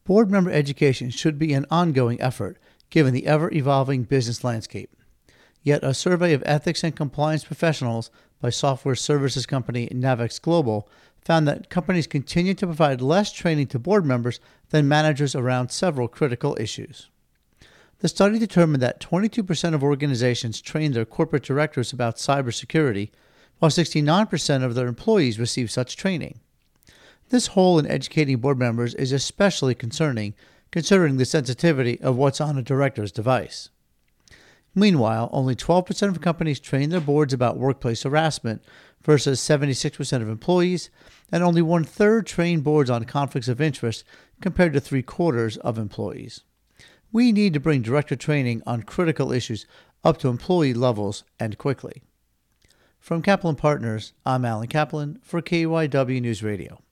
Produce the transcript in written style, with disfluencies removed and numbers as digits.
Board member education should be an ongoing effort given the ever-evolving business landscape. Yet a survey of ethics and compliance professionals by software services company Navex Global found that companies continue to provide less training to board members than managers around several critical issues. The study determined that 22% of organizations train their corporate directors about cybersecurity, while 69% of their employees receive such training. This hole in educating board members is especially concerning, considering the sensitivity of what's on a director's device. Meanwhile, only 12% of companies train their boards about workplace harassment versus 76% of employees, and only 1/3 train boards on conflicts of interest compared to 3/4 of employees. We need to bring director training on critical issues up to employee levels and quickly. From Kaplan Partners, I'm Alan Kaplan for KYW News Radio.